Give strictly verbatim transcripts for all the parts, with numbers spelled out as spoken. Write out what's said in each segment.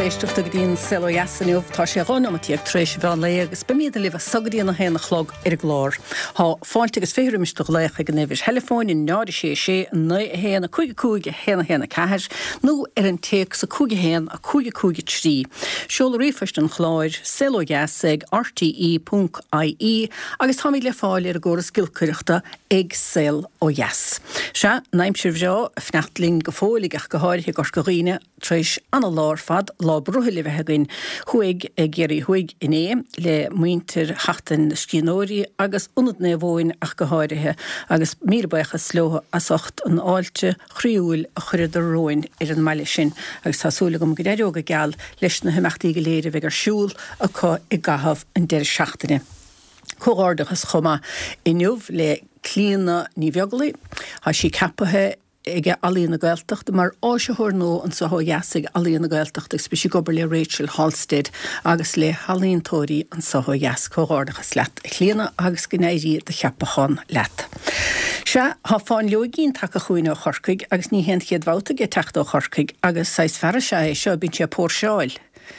éisteach a dín selo jasanniuh tá sé ran am tíag trééis bhe le agus be míad leh sagdaíon na héna chlog ar glár. Tá fáilte agus féhiriimiiste leich ag gnéhis Hellefáin in náidir sé sé na héna chuige cúige héna héna ceir nó ar an téag sa cúige héan a cúige cúige trí. Seola riomfeist an chláir selo jasig r t e dot i e agus tá le fáil ar a ggóras gilcuireachta ag sel ó jas. Se naimsir bheo fnechtling go fólig ach go háirthe gur goghine tréis an lár fad lá bruthile bheithagann chuig ag géirí chuig iné le muintir hachtan scíóirí agus unad na bhóin ach go háirithe agus míbecha slótha asocht an áilte chríúil a chuir do roin ar an meile sin agus tásúla go go déireoga geall leis na himachtaí go léire bheith ar siúil a có i gahabh an deir seachtaine. Cóárdachas chuma inniuh le clíanna ní bheaglaí, há sí capathe ige alíonna gaeltacht, mar áisithúir nó an sa jasig alíonna gaeltacht ag spisi gobar le Rachel Halstead agus le halíontóirí an sa jas cóárdachas leat clíanna agus gnéirí de cheapachán leat. Se há fáin leogín take chuoine ó chorcaig agus ní hen chiad bhauta ge techt ó chorcaig agus seis ferra se é seo bín sé pór seáil.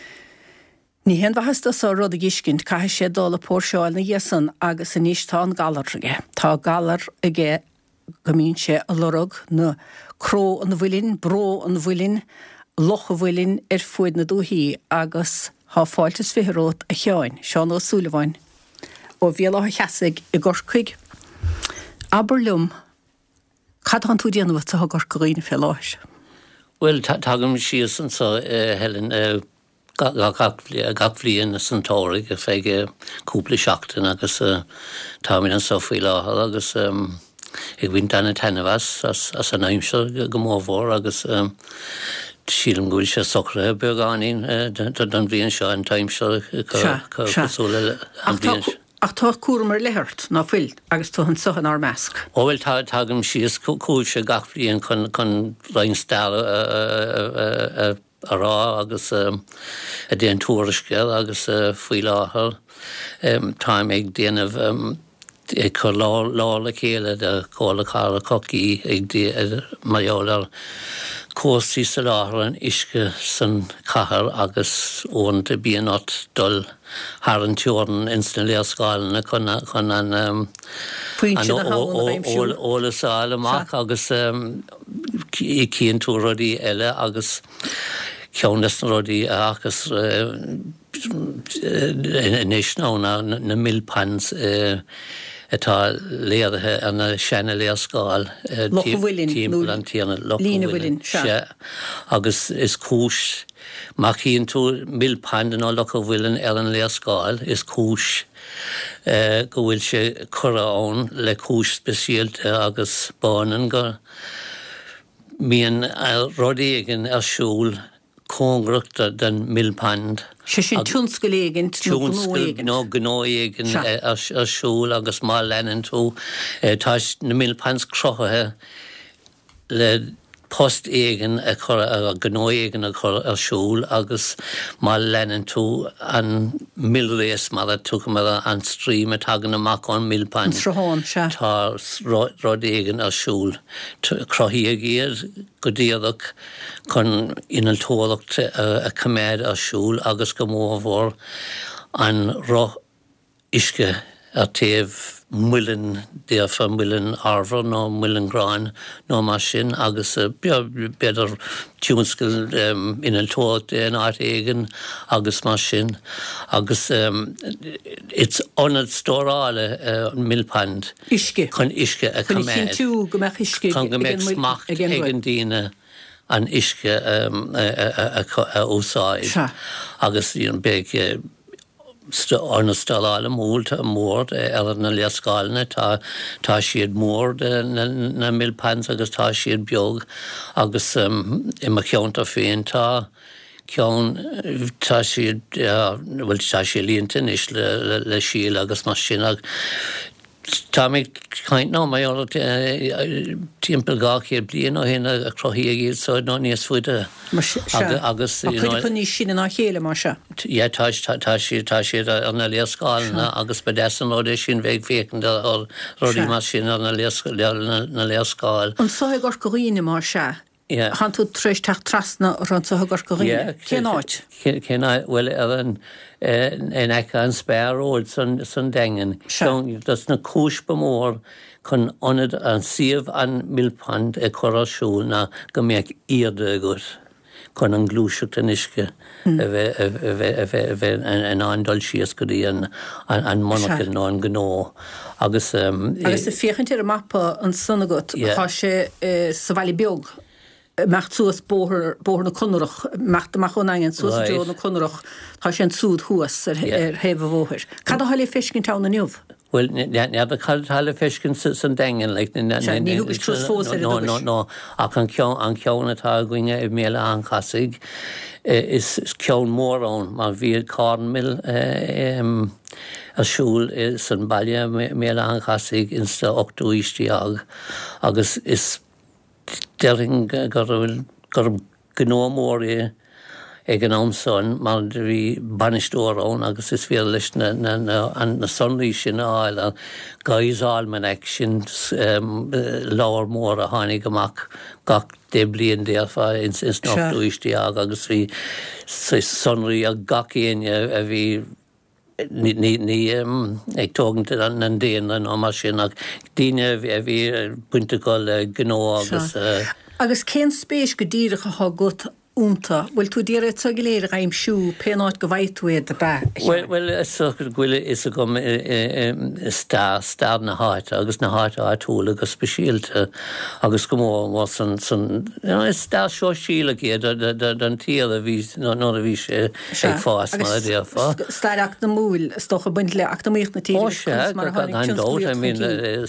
Ní hen bhasta sa rud a giscint cai sé dála pór seáil na dhéasan agus in níos tá an galar aige. Tá galar aige gomín sé a lorog na cró an bhfuilinn, bró an bhfuilinn, loch a bhfuilinn ar fuid na dúthaí agus há fáiltas fitherót a cheáin, Seán Ó Súleabháin, ó bhéal á cheasig i gcorcaig. Aberlum, cad an tú déanamh sa gur goghine fé láis? Well, tagam síos an sa Helen gachblion san tóraigh a feige cúpla seachtain agus táimín an sofaí láthail agus ag bhain dana tanmhas as an aimsir go mómhór agus sílam gúil sé socrathe beagáín don bhíon seo an taimsir chusúla an bhíon. Ach tá cuaramar lehirt ná fuil agus tú an sohan ar measc. Ó bhfuil tá tagam síos cúil sé gachblion chun lein stáil a rá agus a déan túrisceil agus faoi láthail táim ag déanamh ag chu lá le chéile de cóla cara cocí ag dé maiolalar cósaí sa láthair an isce san chathair agus óin de bíanát dul thar an teoran instan léascáilna chun an ólasáil amach agus i cían tú rudaí eile agus ceannas na rudaí agus inis ná na millpans atá léadathe an na seanna léascáil timp an tíana Lína bhfuilinn se. Agus is cúis má cíonn tú millpan nó locha bhfuilinn ar an léascáil is cúis go bhfuil sé curán le cúis speisialte agus bánan go míon rudaí an ar siúil cóngrachta den millpand. Se sin túnscoilégint nó gnóigin ar siúil agus má lenan tú tá na millpans crothathe le post éigen a gnóigen a chur ar siúil agus má lenan tú an millréis mar a tu mar an strím a tagan amach an millpans. Tá rud éigen ar siúil. Crothí a géir go díadach chun inaltólacht a cuméid ar siúil agus go mómhór an roth isce ar taobh muilin déarfa muilin arbhar nó muilin gráin nó mar sin agus beidir tiúnscail inaltólacht an áit éigen agus mar sin agus it's onad stórála millpand isce chun isce a cuméid tú go meach isce chun go méid smacht éigen díine an isce a úsáid agus íon beag orna stáile múlta mór ar na léascáilna tá siad mór na millpans agus tá siad beag agus i mar ceanta féin tá ceann tá siad bhfuil tá sé líontain is le síl agus mar sin tá mé caint ná mé timppel gáchéad blian ó héna a crothí a géad sáid ná níos fuide agus chuid ní sin ná chéile mar se. Ié tá tá siad an na léascáilna agus be dean ó é sin bheith fécin ó rodí mar sin an na léascáil. An sa gur goghine mar se Han tú treéis teach trasna ran sa gur go rinne. Cén áit? Cén áit, well, an echa an spéróid san dengen. Das na cúispa mór chun onad an siamh an milpand e chorasúil na go mbeadh iarda agat chun an glúiseacht an isce a bheith an andal síos go dtí an monachil ná an gnó. Agus Agus a fiochann ar a mappa an son agat tá sé sa bhaile beag. Macht soas bóthar na conrach, macht amach an angen soas deo na conrach, tá sé an súd thuas ar hebh bhóthir. Cad a hála fiscin tána niuh? Well, nead a cad hála fiscin san dengen, like ní lugus trús fós ar no no no ach an ceann an ceann atá gcuine i méle an casig is ceann mór ón mar bhí carnmill asúl san baile méle an casig in sta ochtú istiag agus is Derring gur gnómóí ag an amson mar bhí banistóirón agus is féal leis na sonraí sin áil a gaisáilman ag sin láir mór a tháinig amach gach dé bliain déalfa ins náchtúisteag agus bhí sonraí a gach aine a bhí ní ní ag tógant an déan an á sin ach daine a bhí buinte go le gnó agus agus cén spéis go dtíreacha há gut únta bhfuil tú díire tu go léir aim siú péáid go bhaithúid a bheith. Well well is gohfuil is go stá stad na háit agus na háit áúla agus speisialte agus go mór san san is stá seo síla iad den tíal a bhí nó a bhí sé ag fás mar a déalfa. Staireach na múil stocha buint le ach na míocht na tí. Ó sé an dóid I mean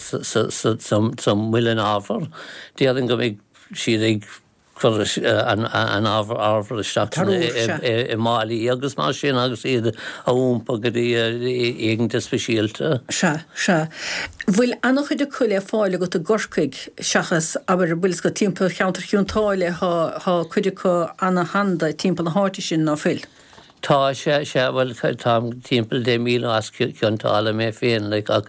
sam muile an ábhar déadan go mbeidh siad ag an ábhar ábhar isteach i málaí agus mar sin agus iad a úmpa go dtí éigeanta speisialta. Se se. Bhfuil annach chuid a chuile fáile go a gorcaig seachas aber bhfuil go timppla cheantar chiúntáile há chuide chu anna handa timppla na háirte sin ná fil. Tá sé sé bhfuil tám timppla dé míle as ceantála mé féin le ach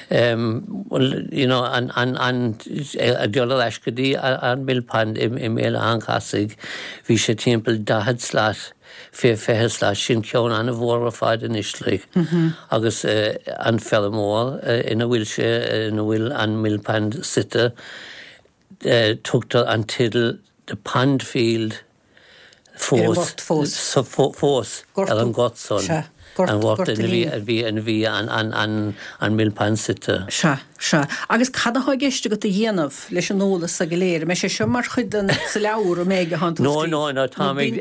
you know an an an a deola leis go dtí an milpand i méle an casaigh bhí sé timppla dahad slaat fé fethe slaat sin ceann anna bhór a fáid in istlí agus an fell mór ina bhfuil sé ina bhfuil an milpand site tugtar an tidal the Pandfield Fós, fós, fós, ar an gotson, an bhort an bhí an bhí an milpand site. Se, se. Agus cad a géiste go a dhéanamh leis an nólas a go léir, me sé seo mar chuidan sa leabhar a méige han tú. No, no, no, tá méid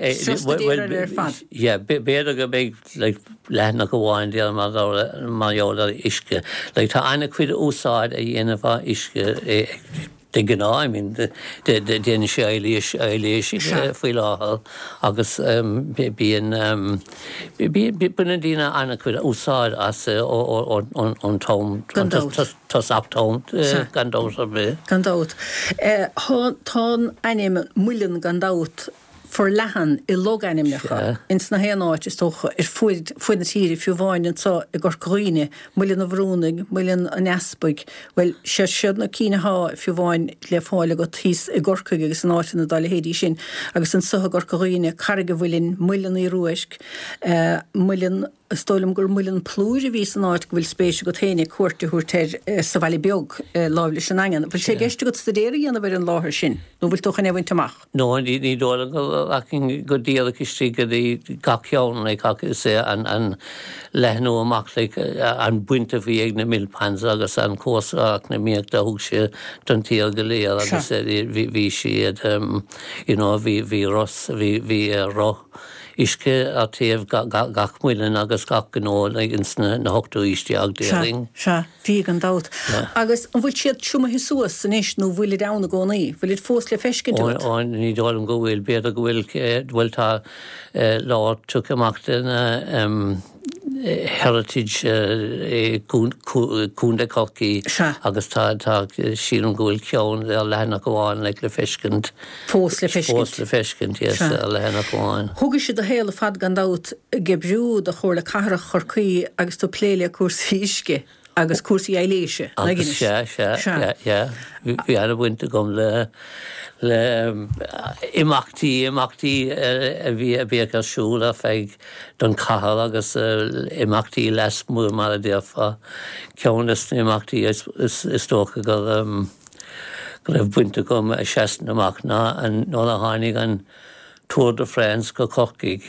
yeah, béidir go méid le lena go bháin déal mar jóla isce. Le tá aina chuid úsáid a dhéanamh isce de gná, I mean, déine sé éilís éilís faoi láthal agus bíon buna dtíine anna chuid úsáid as an tóm tas aptóm gandát a bit. Gandát. Tá aim muilin gandát for lehan I log animnecha. Ins na héanáid is toch er fuid na tíri fiú bháin tá I gur cruine, muilin a bhrúnig, muilin a nesbuig, well sé siad na cíine há fiú bháin le fáile go tís I gorcaig agus an áitin na dáile hédí sin, agus an soha gur cruine, carige bhfuilin muilin I ruaisk, muilin Stoilm gur muilin plúir a vís an áit go bhfuil spéisi go téine cuairte thuirteir sa bhaile beag láimhlis an angan. Bhfuil sé geiste go stadéir íana bhar an láthir sin. Nó bhfuil tucha nehaint amach. No, ní dóla go díala istí go dtí gaceán le sé an lehnú amach le an buinte bhí ag na milpans agus an cósach na míag de thug sé don tíal go léal agus bhí siad bhí Ross bhí roth isce a taobh gach muilin agus gach gnó le insna na hochtú isteag déing. Se, bhí an dát. Agus an bhfuil siad siúma hisúas san is nó bhfuil dana gcónaí, bhfuil fós le feiscin tú? Áin ní dálam go bhfuil beidir go bhfuil bhfuil tá lá tu amach den heritage cúnda cocí agus tá sílam go bhfuil ceann le lena goháin le le feiscint. Fós le feiscint. Fós le feiscint, yes, le lena goháin. Thugad siad a héal fad gandát gebrú a chóir le cathrach chorcaí agus tú pléile cuasa isce. agus cuasaí éiléise. Agus sé sé bhí anna bhainte gom le le imachtaí imachtaí a bhí a bhí arsúla feig don cahal agus imachtaí les mú mar a défa ceannas na imachtaí is tócha go go raibh buinte gom a seasan amach ná an nó a tháinig an Tour de France go cochaigh.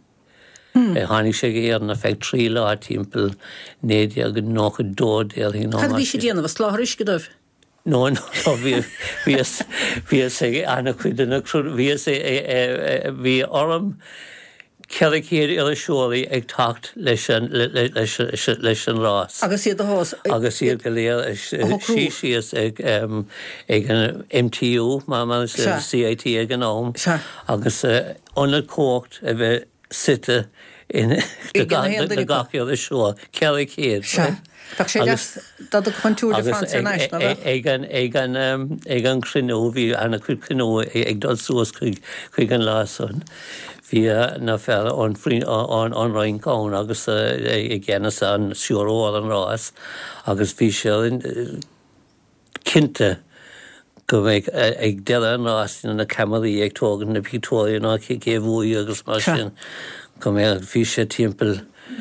E hánig sé éar na feid trí lá timppel nédi a go nó a dód ar hí ná. Cad bhí sé déanamh sláthris go dóibh? No, no, vi vi vi sé anna cuidanna vi sé vi orm ceir ar a seoí ag tacht leis leis an rás. Agus iad a hás agus iad go léir sí síos ag ag an M T U má man C I T ag an ám agus anna cócht a bheith site in de gaci ar a seo ceir céir. Tá sé dat a chuntúr de France International. Ag an ag an ag an crinó hí anna chuid crinó ag dal suas chuig chuig an láson. Bhí na fer an frin an an Raincán agus ag gceannas an siúró an rás agus bhí sé cinnte go bhéh ag deile an rás na camarí ag tógan na Victoria ná céhúí agus mar sin go mé bhí sé timppel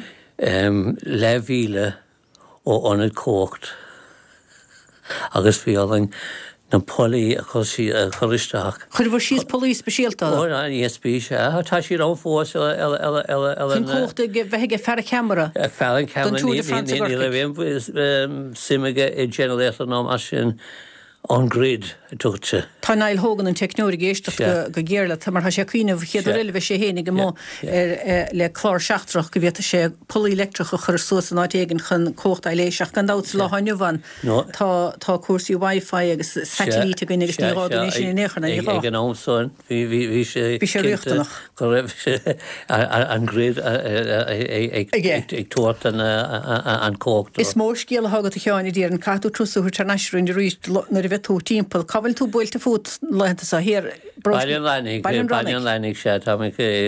le bhíle ó anad cócht agus bhí an na polaí a chusí a choristeach. Chuir bhar síos polís speisialta? Ó an E S B se tá sí rá fós Chn cóchta bheithe fear camera. Fear an camera ní le bhéon simige i generéta ná mar sin on grid tuchte. Tá nail hógan an technúir géisteach go géirla tá mar sé cuiineh chéad riile bheith sé hénig go mó le chlár seachtrach go bhéta sé polylectracha chur suas an áigen chun cócht eiléiseach gan dát le hainehhan tá tá cuasí Wi-Fi agus satellite go agus nírágan sin néchan ag an ámsáin hí sé bhí sé riachtanach go raibh an grid ag tuairt an cócht. Is mór scéal hagad a cheáinna díar an catú trúsú tar neisiún de ríist na bheith tú timppel cabhail tú builte fút lenta sa hir Bailíon lenig bailíon lenig sé tá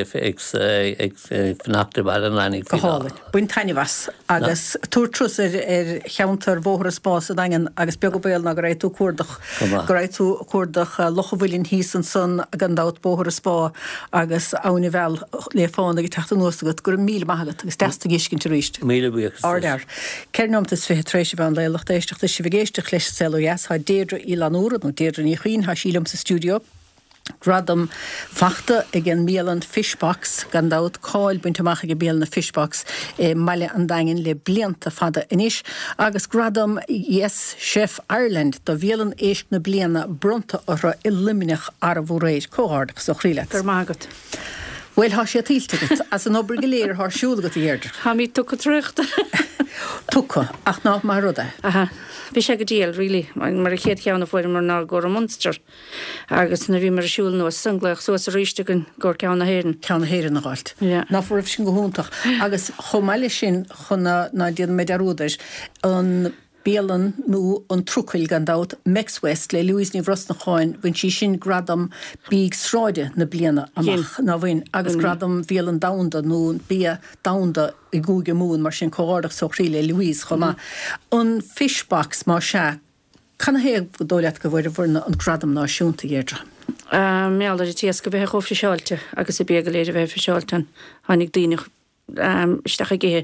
ag fnachta bailíon lenig goála. Buin tainehas agus túrtrús ar cheantar bhóthar spás a dagan agus beag go béal na go raibh tú cuardach go raibh tú cuardach lochahfuilín hísan san a gan dát bóthar spá agus ána bhil le fáinna go teachta nuasagad gur mí maigad agus testa giscin te ríist. Míle buíoch. Ardar. Ceirnomtas fé trééis bhean le lechtéisteachta si bhgéisteach leis celúas ha déadra í lanúra nó déadra ní chuoin ha sílam sa stúdio. Gradam fachta ag an mélan fishbox gan dát cáil buinteach ag béal na fishbox e meile an dain le blianta fada inis agus gradam yes Chef Ireland do bhélan éist na bliana bronta ar i liminech ar bhú réid cóhard so chríile. Gur mágad. Well ha sé tíiltegat as an obair goléir th siúlagat iard. Ha mí tucha trúchta. Tucha ach ná mar ruda. Aha. Bhí sé go díal rilí mar a chéad cheanna foiir mar ná go a Munster agus na bhí mar siúil nó sanglaach so a ríistegan gur ceanna héan. Ceanna héan na gáilt. Ná fuair sin go húntaach agus chomáile sin chuna ná díad méidirúdais an béalan nó an trúcail gan dát Mex West le Louis ní Bhros na cháin bhain sí sin gradam bíag sráide na bliana amach ná bhain agus gradam béalan damda nó bí damda i gúige mún mar sin cóáirdach so chríle Louis chumá. An fishbox má se chuna héag go dóileat go bhfuir bhna an gradam náisiúnta géirdre. Méallar i tías go bheith chof seáilte agus i béga léidir bheith seáiltan hánig daoine isteach a géhe.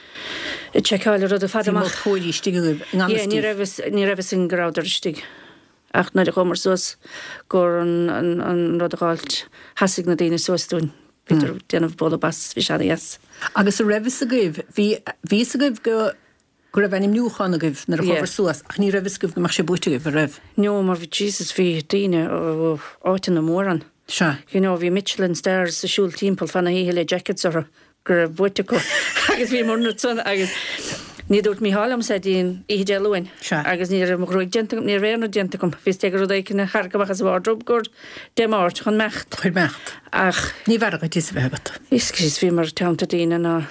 I tseáile rud a fadamach choilístig ní raibh sin gráidirstig ach na de chomar sos gur an rud a gáilt hasig na daine sosún Peter déanamh bol bas bhí se yes. Agus a raibh a goibh hí ví a goibh go gur a bhenim nniuchanna goibh na chomar suas ach ní raibh goibh go mar sé buite goibh a raibh. No mar bhí Jesus bhí daine ó áitina na móran. Se. You know bhí Michelin stars sa siúl timppel fanna hí le jackets ar gur buite go agus bhí mar son agus ní dút mí hálam sé dín i deúin agus ní mo roiig gentum ní réanú gentum fis te ru éici charcabachas bhdrob gur de máirt chun mecht chuir mecht ach ní bhar go tí bhegat. Is gus bhí mar tanta daine ná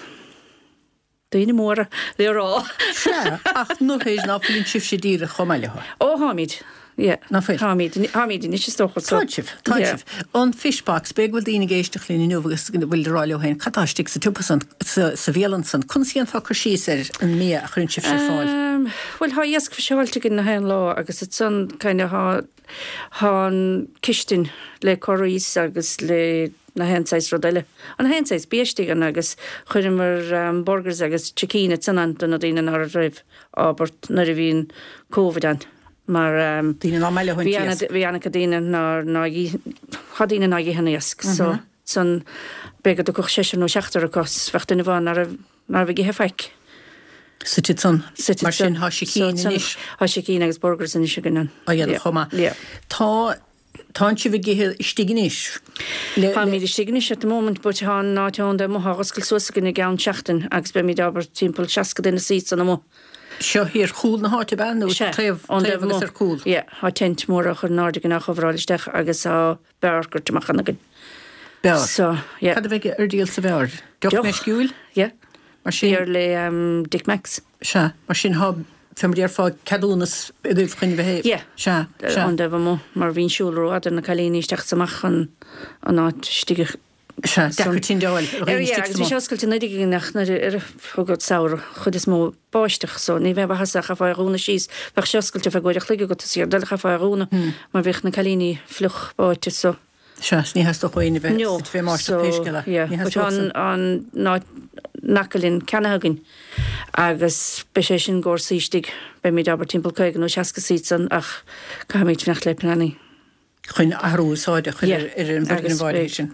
daine móra le rá Se ach nó hééis nápalín sib sé díre chomáile. Ó háid na Hamid ní sto. Táisih Táisih an fishbox be bhfuil dína géisteach lína nugus bhfuil ráile hain catáistic sa two percent sa bhélan san chun fa sí ar an mí a chun sib sé fáil. Well ha iesk fisiáilte gin na hen lá agus it san kind ha há kistin le choís agus le na hensáis rodile. An hensáis béistegan agus chuidir um, burgers agus chickíine san an a dtíine ar a raibh ábert na a bhín COVID an. Mar um, díine ná meile chuin tíos. Bhí anna díine chadíine ná hena iesk. So san begad go sé nó seachtar a cos fechtna bháin mar bhí hefeic. Sit son mar sin há sicíine níos. Há sicíine agus burgers in is gan. A dhéanamh chomá. Tá Tá si bh githe stiganíis. Tá mí stiganíis at the moment, but há náteán de mo haguscail suasagin gan seachtain agus be mí aber timppel seaca in na sí san mo. Seo hir cool na háte ben tréh agus ar cool. Ja, há tent mór a chu nádig nach chohráilisteach agus á beargur teachchanagin. Bear. So, ja. Cad a bheith ar díal sa bhear? Deoch me sciúil? Ja. Mar sin Ar le um, Dick Max. Se, mar sin há femir fá cadúnas a gúh chuine bheith. Ja. Se, se. An de mo mar vín siúlró a na chalíníisteach samach an an áit stige. Se, dechar tín deáil. Agus bhí seoscailtí nadig nach ar chugad saoir chud is mó báisteach so ní bheith hasach a fáirúna síos bheith seoscailte fe goideach lige go síar dulcha fáirúna mar bhíh na chalíní fluch báite so. Se, ní has do chuoine bheith No, fé máiste so, péisceile. yeah, but an an ná nacalinn Canahagin agus be sé sin gór sístig be mí aber timppel caigen ó seaca sísan ach caiid nach le planning. Chuin ahrúsáide chuin ar an bhagin bháid sin.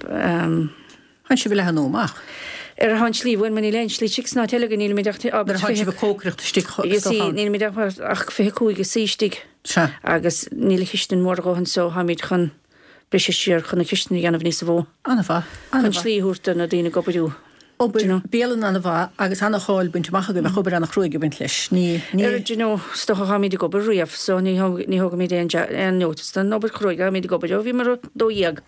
Han si bhile hanóach. Er han slí bhain man í lein slí six ná telegan níl mé dachta aber Han si bh cócreacht stig níl mé ach fé cúige sístig agus níl chiisten mór gohan so hamid chun brise siir chuna chiisten ganmh níos bhó. Anna bha. An slíúta na dtíine gopaú. Bélan anna bha agus anna cháil buint macha go bh chobar anna chruúige buint leis. Ní ní stocha ha míid gobar riamh so ní ní hoga mí an nótas den nobar chruúige míid gobar bhí mar dóíag.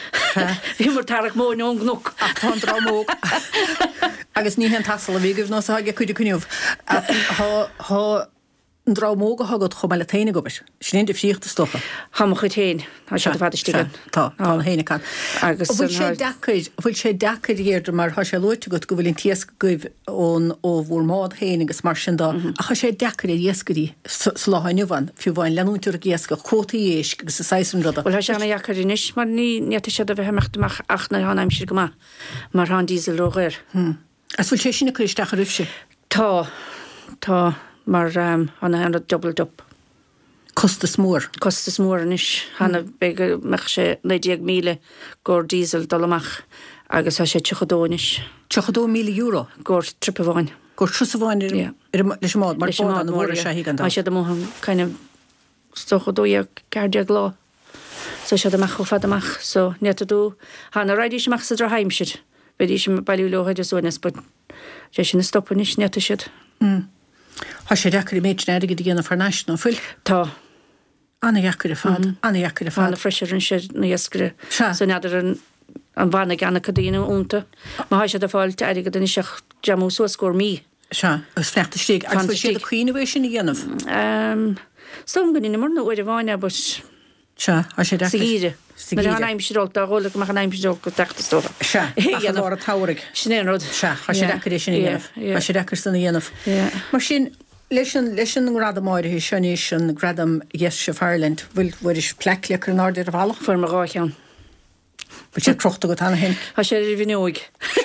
Bhí mar tarach mó ón gnúc rá mó. Agus ní hen tasal a bhí goh nó haige chuide cuniuh. Tá an rá móga hagad chomáile taine gobis. Snéin de fríochtta stocha. Ha mo chu tain há se fadistegan. Tá tá héine can. Agus bhfuil sé decaid bhfuil sé decaid dhéidir mar tha sé luite go go bhfuiln tías goibh ón ó bhór mád héin agus mar sin dá. A cha sé decaid a dhéascaí sláhainniuhan fiú bháin leúntar a géasca chóta éis agus sa saisún rada. Bhil sena jacarínis mar ní neta sé a bheith meachtamach ach na hánaim si go mar há dísel róir. As bhfuil sé sinna chuisteach a rifse? Tá tá mar um, hanna hanna doubled up. Costas mór. Costas mór anis. Hanna mm. bega meach sé leidíag míle gór dísel dolamach agus ha sé tuchadónis. tuchadó míle euro? Gór tripa bháin. Gór trúsa bháin leis mád mar bád an mór sé hígan. Ha sé do móham kind of stochadóíag gardiag lá. So sé amach ó fad amach. So neta dú hanna raidí semach sa dra heimsid. Bedí sem bailú lohaid a sonas, but sé sin na stoppanis neta siad. Mm. Tá sé deachar méid neige dhéanana farnáisna fuil? Tá. Anna deachar a fad, anna deachar a fad. Anna freisir an sé na iascre. So neidir an an bhana ganna cadíine únta. Má ha sé a fáilte aige den iseach jamú suascór mí. Se, agus fechtta stig. Agus bfuil sé a cuioine sin na dhéanamh? Stom gan ina mórna uidir bháine, but se, a sé deachar. Sigíide. Mar an aimimsidolta a róla go mar an aimimsidol go teachtastóra. Se, a lá a tárig. Sinné rud. Se, a sé deachar sin dhéanamh. A sé deachar san dhéanamh. Mar sin leis an grad máide hí sinní sin gradam yes se Ireland bhfuil bhfuir is plecleach an áidir a bhach fuair mar gáithán. Bhil sé crochta go tanna hen. Tá sé bhíóig.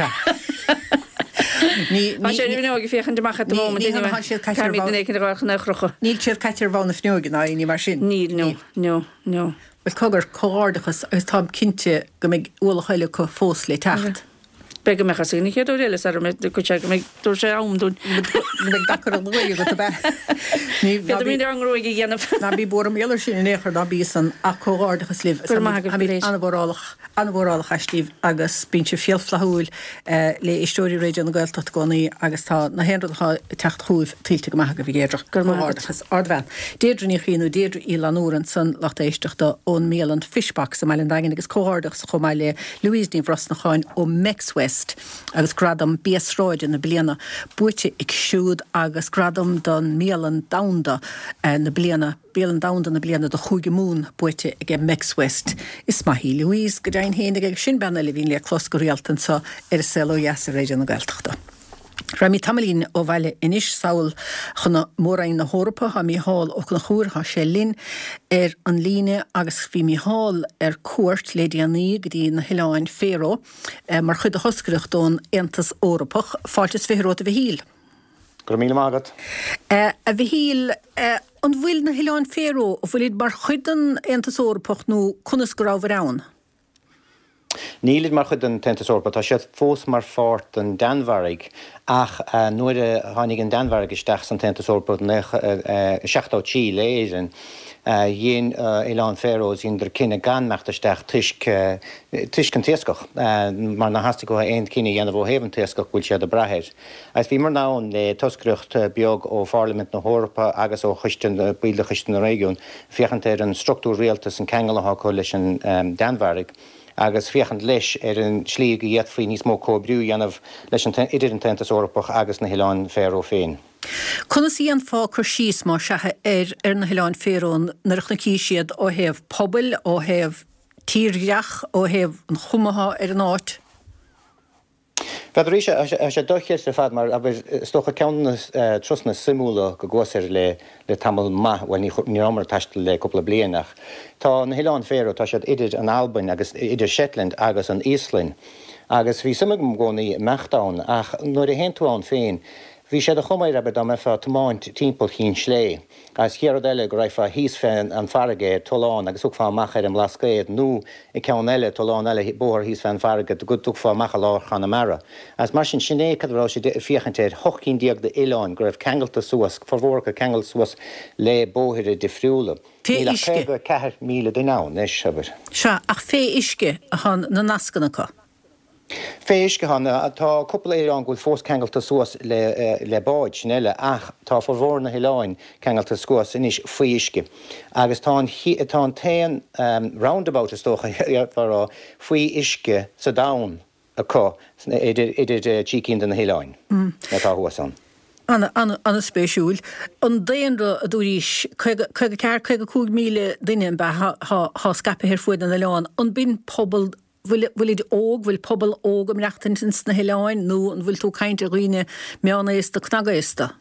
Ní sé bhíóig féchan deach at moment nachrocha. Níl siad caiir bhna fneogan á ní mar sin. Níl nó nó nó. Bhil cogur cóárdachas agus tá cinnte go méid uala chaile go fós le techt. Bega me chasí ní chéadú réile ar me go te me dú sé amdún dachar an bhfuil go be. Ní mí an roiig dhéanamh. Na bí bor mélar sin échar dá bí san a cóárdachas líh anhórálach anhórálach eistíh agus bín se fialflaúil le istóí réidir an gailta gonaí agus tá na henradcha techt chuúh tiltte go maitha go bhí géidir goárdachas ardhain. Déidir ní chéanú déidir í lanúran san lecht éisteachta ón méland fishbach sa meile dagan agus cóárdachas chomáile Louise ní Frostnacháin ó Mexwest West agus gradam bíasráid na bliana buite ag siúd agus gradam don mélan damda na bliana Bélan damda na bliana do chuige mún buite ag Mex West. Is Mahí Louise go dain hénig ag sin benna le bhín le closco rialtan sa ar selo yasar réidir na gailteachta. Rami Tamalín ó bhaile inis saoil chuna mórain na Hórapa ha mí hall ó na chúr ha sé lin ar an líne agus bhí mí hall ar cuairt le déanaí go dtí na Hiláin Féro mar chud a hoscaireach don Aontas Eorpach fáiltas féróta bhí híl. Gur míle mágad. A bhí híl an bhfuil na Hiláin Féro ó bhfuil mar chudan Aontas Eorpach nó chunas go rábh rán. Nílid mar chud an Aontas Eorpach tá siad fós mar fort an Danmhairg ach nuair a tháinig an Danmhairg isteach san Aontas Eorpach seachtó tí léisin dhéon Hiláin Féro hín der cinenne ganmeachtasteach tuisc an téascach mar na hasasta go aon cinenne dhéanamh ó héhann téascach bhfuil siad a brathir. As bhí mar nán le toscaireacht beag ó Parliament na Hórapa agus ó chuistin bíle chuistin na régiún fiochan ar an struchtúr rialtas an ceangailtha có leis an Danmhairg. agus fiochan leis ar an slí go dhéad faoi níos mó cóbriú dhéanamh leis an idir an Aontas Eorpach agus na Hiláin Féro féin. Conas í an fá chur síos má sethe ar ar na Hiláin Féróin narach na cíisiad ó héamh pobl ó héamh tíreach ó héamh an chumaha ar an áit? Feidir ríise a sé dóchéir le fad mar aber stocha ceanna trosna simúla go gcóir le le tamil maith bhfuil ní rámar taistil le cúpla blianach. Tá na Hiláin Féro tá siad idir an Albain agus idir Shetland agus an Íslinn. Agus bhí simim gcónaí meachtáin ach nuair a héntúáin féin, bhí sé a chumaid aber dá mefa tomáint timppel hín slé. As chéad eile go raibh híos féin an farige toláin agus ug fá machar an lascéad nó i ceann eile toláin eile bóthir híos féin farige go ug fá macha lá Chanamara. As mar sin sinné cadrá sé fiochantéir hochcín diaag de Ileáin go raibh ceangalta suas forhórcha ceangal suas le bóthir de friúla. Fé isce ceathair míle duine nes sebair. Se ach fé isce a han na nascannacha. Féis go hanna tá cúpla éán gúil fós ceangalta suas le le báid sin eile ach tá forhór na Hiláin ceangalta suas inis faoisce. Agus tá tá taan roundabout is tócha ar faoi isce sa dain a có idir idir tícinn na Hiláin. Tá huasan. Anna anna anna spéisiúil an déanra a dúrís chuige cear chuige cúig míle duine ba há scape hir fuid an Hiláin an bin pobl Bhfuil iad óg, bhfuil pobl óg am reachtaintins na Hiláin nó an bhfuil tú cainte roioine meánna éista cnaga éista?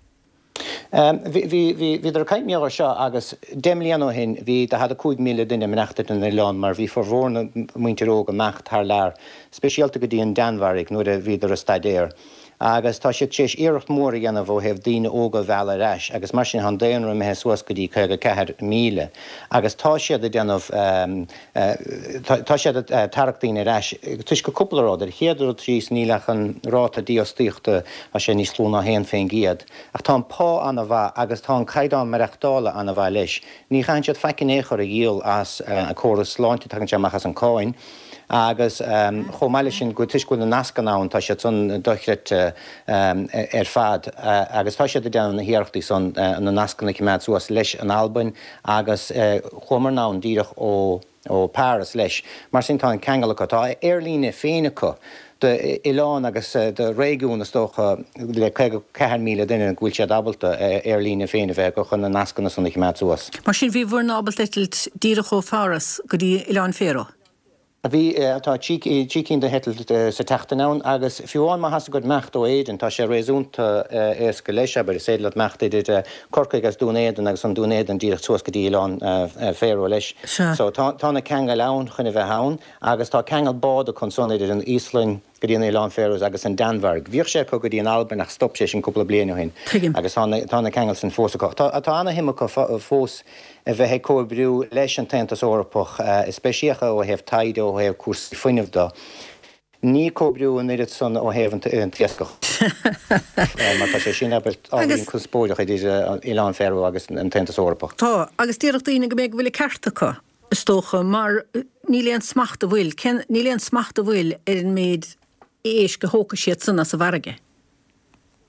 Bhí ar caiint meáir seo agus déimlíon ó hin bhí de had a cúig míle duine meachta in Hiláin mar bhí forhórna muinte óg a meacht th lear, speisialta go dtí an Danmhairg nuair a bhí ar a staidéir. Agus tá sé tééis iirecht mór dhéanamh ó hebh daoine óga bheala reis, agus mar sin an déanra me suas go dtí chuige ceathair míle. Agus tá siad a déanamh tá siad tarachtaíine reis. Tuis go cúplarád ar chéadú trís nílechan ráta díostíochta a sé níos slúna héan féin giad. Ach tá pá anna bha agus tá caiidán marachtála anna bha leis. Ní chaint siad fecin échar a dhéal as a choras sláinte tagann sé machchas an cáin. agus chomáile sin go tuis go na nascanán tá sé son dochret ar fad agus tá sé dean na hiarchtaí son na nascanna mead suas leis an Albain agus chomarnán díirech ó ó Paris leis. Mar sin tá an ceangalacha tá airlíne féinacha de Ileáin agus de réigiún tócha le ceathair míle duine bhfuil sé dabalta airlíne féine bheith go chun na nascanna sanna mead suas. Mar sin bhí bhór nábal teilt díirech ó Paris go dtí Hiláin Féro. A bhí atá tícinn de hetalt sa teachtanán agus fiúáin má has go mecht ó éidir tá sé réúnta éas go leis aber sé le mecht idir corca agus dúnéan agus an dúnéad an díach suas go dtí Hiláin Féro leis. So tána ceangal lán chuna bheith hán agus tá ceangal bád chun son idir an Íslinn go dtí Hiláin Féro agus an Danmhairg. Bhíoh sé go dtí an Albain nach stop sé sin cúpla bliana hin. Agus tána ceangal san fósacha. Tá anna himimecha fós a bheith cóbriú leis an Aontas Eorpach is speisiacha ó hebh taide ó hebh cuas foiinemh dá. Ní cóbriú an iad son ó hebh an tiascach. Mar tá sé sin aber áíonn chuspóideach idir Hiláin Féro agus an Aontas Eorpach. Tá, agus tíireachtaína go méid bhfuil ceartacha is tócha mar níléon smachta bhfuil, níléon smachta bhfuil ar an méid éis go hóca siad sanna sa bharige.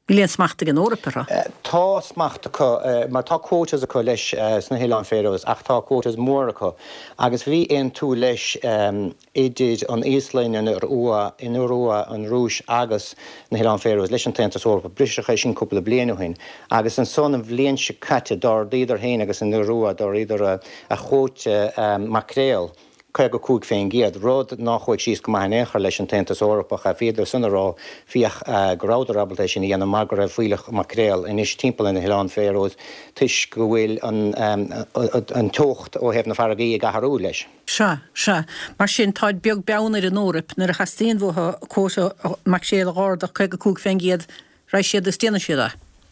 Bhíonn smachta an Eorpa. Tá smachta mar tá cótas a leis sna Héileán Férois ach tá cótas mór acu. Agus bhí aon tú leis idir an Íoslann in Ua in Ua an Rúis agus na Héileán Férois leis an Tentas Eorpa brisecha sin cúpla bliana hin. Agus an son an bhliain se caite dar idir héin agus in Ua dar idir a chóte macréal. Caig go cúig féin giad rud nachhuiig síos go maithe éair leis an Tentas Eorpa a féidir sunna rá fíoch goráidir abalta sin dhéanana magra a bhuiilech macréal in is timppla in na Héileán Férois tuis go bhfuil an tocht ó hebh na faragaí a gaharú leis. Se se mar sin táid beag beannair an Eorpa nar a chastíon bhtha cóta macréal a gáda caig go cúig féin giad reis siad is déana siad.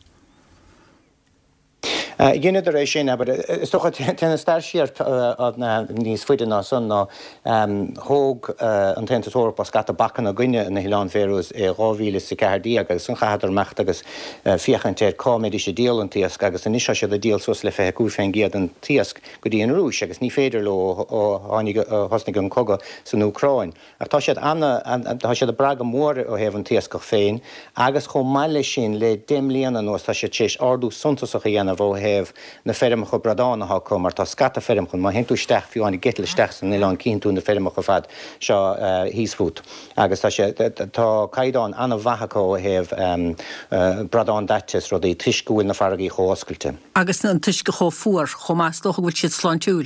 Dhéine éis sin, aber is toch tena star siart níos fuide ná son ná thóg an Tentas Eorpa scata bacan a gcuine na Héileán Férois é ráhíle sa cehardí agus sun chahadar mecht agus fiochantéir cáméidí sé díal an tíasc agus an isise a díal sos le feice cúr féin giad an tíasc go dtí an rúis agus ní féidir le ó hosnig an coga san Ucráin. Ach tá siad anna tá siad a braga mór ó hebh an tíasc féin agus chomh meile sin le dim líana nó tá sé tééis ardú suntasach a dhéanamh ó hebh na fermach ó bradánacha chu mar tá scata fermchun má henú steach fiúáinna getle steach san Ián cínú na fermach a fad seo híosfút. Agus tá tá caiidán anna bhachacha ó hebh bradán daites rud í tuis go bhfuil na faragaí chóscailte. Agus an tuis go chó fuair chomás docha bhfuil siad sláintúil.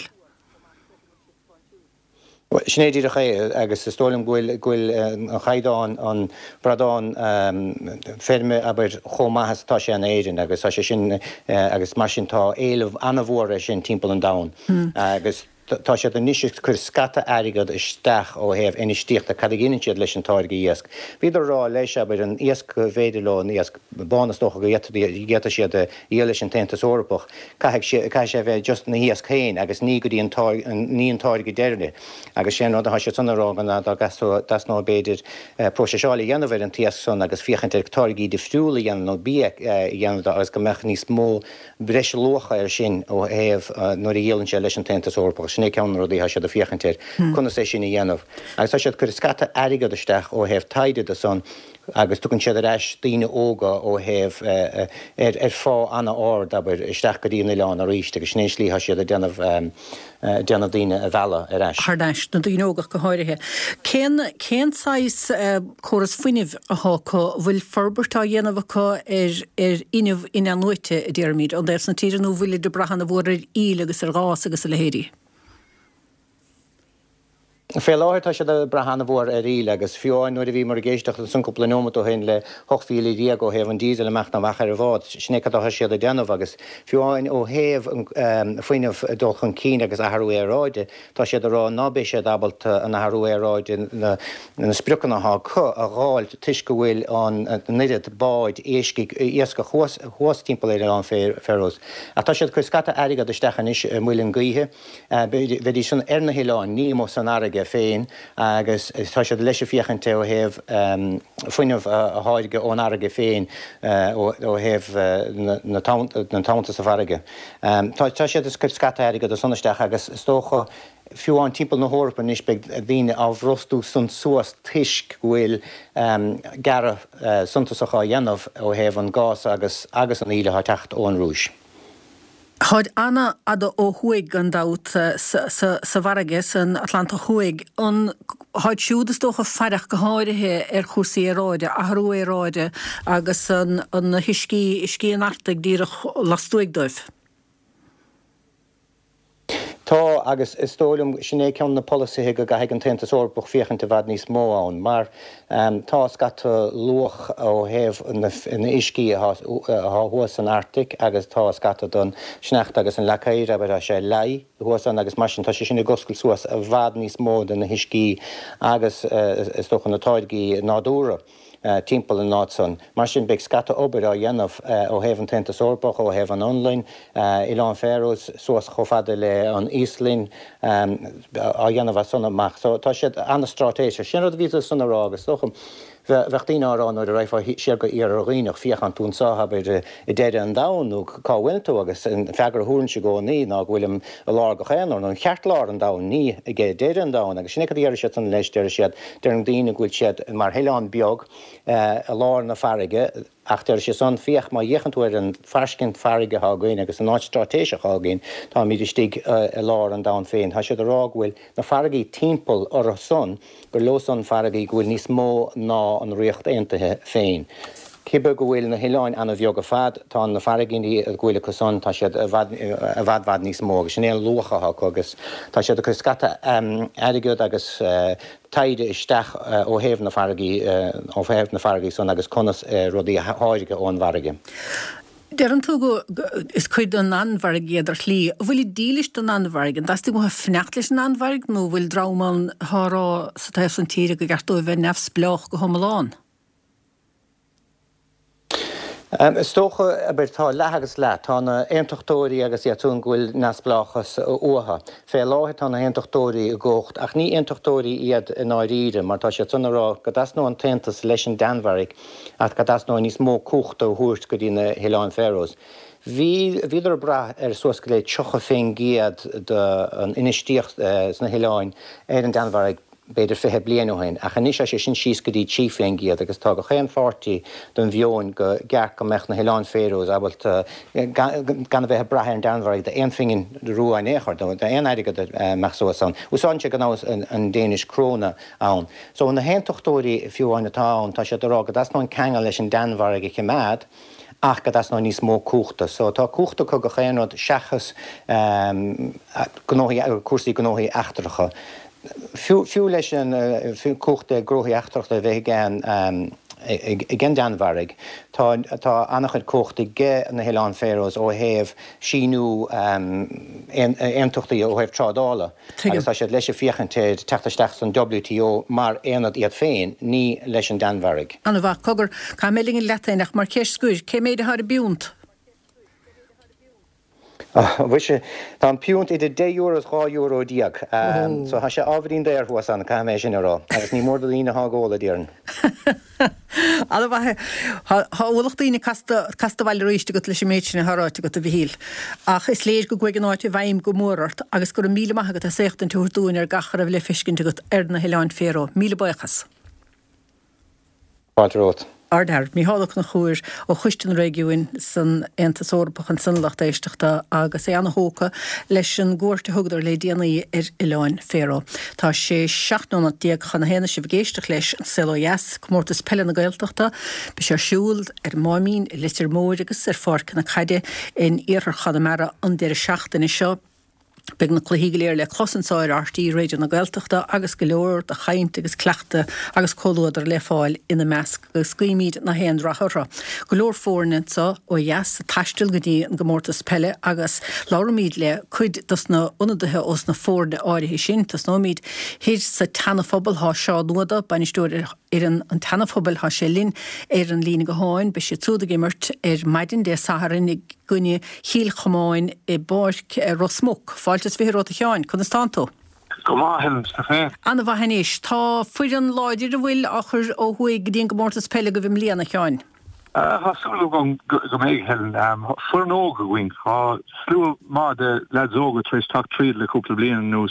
Snéidir a ché agus is tólim ghfuil an chaidáin an bradán ferme aber chomáthas tá sé an éidirn agus tá sé sin agus mar sin tá éileh anna bhór sin timppla an dain. agus tá sé an níos chur scata airigad isteach ó hebh inistíocht a cadgéann siad leis an táirga íasc. Bhíidir rá leis aber an íasc féidir le an íasc bánastocha go dhéata siad a dhé leis an Tentas Eorpach, cai sé bheith just na íasc chéin agus ní go dtí ní an táirga deirne. agus sé nó sé tunna rágan das ná béidir proseála dhéanamhar an tíasc son agus fiochantar táirgaí de friúla dhéanam nó bí dhéanamh agus go meach níos mó breis locha ar sin ó hebh nuair a dhéanann sé leis an Tentas Eorpach. Sné ceann rudí ha siad a fiochantéir chuna sé sin i dhéanamh. Agus tá siad chur scata airigad isteach ó hebh taide a son agus tugann siad ar eis daoine óga ó hebh ar fá anna áir aber isteach go dtíana leán a ríiste agus snééis lí ha siad a déanamh déanamh daoine a bhela ar eis. Thdeis na daoine ógach go háirithe. Cén sáis choras fuiineh athá bhfuil forbartá dhéanamh acu ar inmh ina nuite a ddéirmíid an déir san tíidir nó bhfuil de brachanna bhór ar íle agus ar gás agus a lehéirí. Fé láthir tá sé de brahanana bhór ar íle agus fiúáin nuair a bhí mar géisteach san cúpla nómató hin le hochfíle díag ó hebh an díosel amach na bhachar a bhád, snécatá siad a déanamh agus fiúáin ó hebh faoineh dul chun cí agus athrú éráide, tá siad a rá nábé sé dabalta an athrú éráide na sprucannaá chu a gháil tuis go bhfuil an niad báid éasca chuas timppla ar an Férois. A tá siad chu scata airigad istechan is muilin gaithe, bheití sin ar na Héileáin ní mó san airige féin agus tá sé leis fiochanté ó hebh fuiineh a háige ón airige féin ó hebh na tánta sa farige. Tá sé gur scata airige do sonnaisteach agus tócha fiúáin timppla na Eorpa níos beag bhíine á bhrostú san suas tuisc bhfuil gara suntasachá dhéanamh ó hebh an gás agus agus an íle techt ón rúis. Háid anna ada ó thuig an dat sa bharige san Atlanta chuig an háid siúdas dócha fearach go háirithe ar chósaí ráide, athrú ráide agus an hiscí iscí an artaigh díreach lasúig dóibh. Tá agus is tólam sinné ceann na policy go gaigh an Tentas Eorpach fiochananta bhd níos mó ann, mar tá scata luach ó hebh na iscí thuas an Arctic agus tá scata don snecht agus an lecair aber a sé lei thuas an agus mar sin tá sé sinna goscail suas a bhd níos mó den na hiscí agus is tócha na táidgaí nádúra. Uh, timppla an náson. Mar sin beag scata obair a dhéanamh uh, ó hebh an Tentas Eorpach ó hebh an online, uh, Ileán Férois suas chofada le an Íoslann um, a dhéanamh a sonna amach. So tá siad anna stratéise. Sin rud ví sunna rá agus tócham bhechttíine árán ar a raibh siar go ar a riach fiochan tún sáhabir i déire an daú cáhfuilú agus an feagar thuúrann se go ní ná bhfuilm a lá go chéanar an cheart lá an dain ní i ggé déire an dain agus sinna ar siad an leis deir siad dear an daine bhfuil siad mar Héileán beag a lár na farige ach der sé son fioch má dhéchanúir an farcin farige hágain agus an ástratéise hágain tá mí stig a lár an da féin. Tá sé rághfuil na fargaí timppel ar a son gur loson fargaí gohfuil níos mó ná an riocht éantathe féin. Cibbe go bhfuil na hiáin anna bheoga fad tá na fargéí a ghfuile cosán tá siad a bhadhhad níos mó, agus sin éon luchaach agus tá siad a chu scata airigad agus taide isteach ó héamh na fargaí ó féamh na fargaí son agus conas rudí háirige ón farige. Der an tú is chuid an anharige idir slí, bhfuil i dílis don anharige, das tú go fnechtlis an anharige nó bhfuil dráman thárá sa taobh an tíre go gartú bheith nefs bleach go thomáán. Um, Stocha a bit tá lehagus le tá na aontochtóirí agus iatún ghfuil nasblachas uatha. Fé láthir tá na aontochtóirí a ggócht, ach ní aontochtóirí iad in áiríre, mar tá sé tunará go das nó an tentas leis an danmharig ach go das nó níos mó cúchta ó thuairt go dtí na Hiláin Féros. Bhí idir bra ar suas go léid tucha féin giad an inistíocht na Hiláin ar an danmharig beidir fithe blian óhain, a chanis sé sin síos go dtí tíféin giad agus tá go chéan fortí don bheoin go geach go meach na Hiláin Féros a bhfuil gan bheith brathe an danmharig de éonfingin de ruúin échar, de éon aige meach suas an. Úsáinte gan ás an Danish krona ann. So na héantochtóirí fiúáin atá tá sé dorá go das nó an cheanga leis an danmharig i chiméad, ach go das nó níos mó cúchta. So tá cúchta chu go chéanrad seachas cuasaí gnóthaí achtarcha. Fiú leis an cúchta gróthaí achtarachta bheith gan i gin danmharig, tá annach chud cúchta ge na Hiláin Féros ó héamh síú aontochtaí ó héamh trádála. Agus tá sé leis a fiochantéad teachtasteach an W T O mar éanad iad féin, ní leis an danmharig. Anna bha cogur cá mélingin letainach mar ceis scuir, cé méid a thar biúnt? Bhuiise tá an piúnt idir dé euros dhá euro díag, so tá sé ábhrín déir thuas an cha mé sin ará, agus ní mór do lína thagóla díarn. Alla bhaithe bhfuilach daoine casta bhile ríiste go leis méid sin thráte go a bhíl. Ach is léir go gcuig an áit bhaim go mórart, agus gur míle maithagat a séachtain túir dúin ar gachar a bhile fiscinnte go ar na Hiláin Féro, míle buchas. Páidirót. Ardhar, mí hálach na chúir ó chuistin régiúin san antasórpach an sanlacht éisteachta agus é anna hóca leis an gúirte thugdar le déanaí ar Hiláin Féro. Tá sé seachtó díag chuna héana sé bhgéisteach leis an Seloias cummórtas pelle na Gaeltachta, be sé siúld ar máimín i litir mór agus ar fórca na caide in iarthar chadamara an deir seachtain seo. Beg na chluhígaléir le chlosansáir artí réidir na Gaeltachta agus go leor a chaint agus cleachta agus colúidir le fáil ina measc agus scuimíd na héan rathra. Go leor fórne sa ó dheas a taistil go dtí an gomórtas pelle agus láramíd le chuid das na unadathe os na fórde áirithe sin, tas nómíd hir sa tanafobal há seo nuada banistúir ar an tanafobal há sé linn ar an lína go háin, be sé túda gimmert ar maidin de Saharin i gunne híl chomáin i bárc Rosmuk, fáiltas bhí róta teáin, chun istánto. Go máthim, sa fé. Anna bhahanéis, tá fuir an láidir a bhfuil achar ó chuig go dtíon gomórtas pelle go bhím líana teáin. Thásúla go méid helen, fuair an óga bhain, há slú má de ledóga tríos tak tríd le cúpla bliana nús.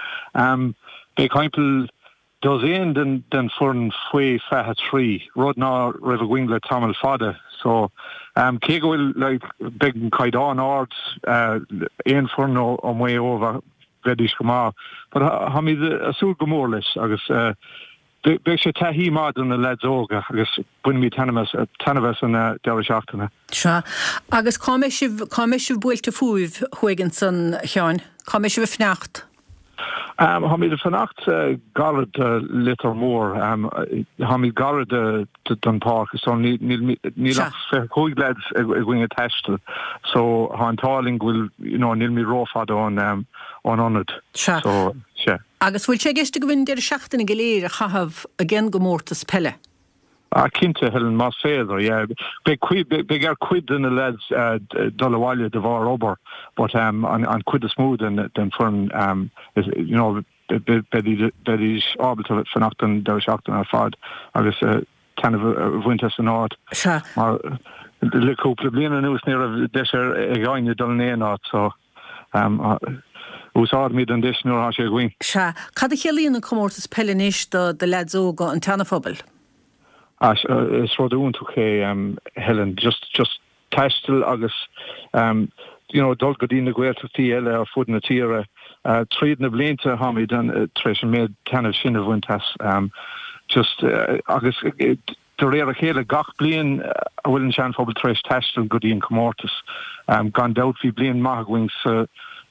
Bé caimpil dos éon den den fuair faoi fethe trí, rud ná rah a ghain le tamil fada, so um, cé go bhfuil like, big an caidáin ard éon fuair ó ó mé óbha bheadís go má, but ha mí a súl go mór leis agus uh, Beg sé tahí mád an na ledóga agus buin mí tanmas an deir seachtainna. Se, agus cá sibh builte fuaimh chuigann san cheáin, cá sibh fneacht? Um, ha mí de fannacht uh, garad uh, litar mór, um, ha mí garad uh, don park, so ní chuig led a gwing a testel, so ha an táling will, you know, níl mí rófad on um, on onad. Se. So, yeah. Agus bhfuil sé geiste go bhain deir seachtainna go léir a chahabh a gin gomórtas pelle? A cinnte helen más féidir, yeah. Be gar cuid in the lads uh, dolawalja de var ober, but um, an, an cuid a smooth and den fern, um, is, you know, that is able to fannacht an der seachtain ar fad, agus uh, tan of a winter an art. Sure. Mar le cúpla bliana nús near a deir a gáine dul néanát, so um, uh, úsáid míad an deis nuair há sé ghain. Se, cad a chéalaíonn an comórtas pelle níos de ledóga an tanafobal? as is rodúntuché um, Helen just just testel agus um, you know dul godína gweiltatí eile ar fud na tíre uh, tríd na blinta hamid an uh, treis méid tanna sinna bhaintas um, just uh, agus uh, de réir a chéile gach blian uh, a bhfuil an sean phobal treis testel godíon comórtas um, gan doubt hí blian maithagwing sa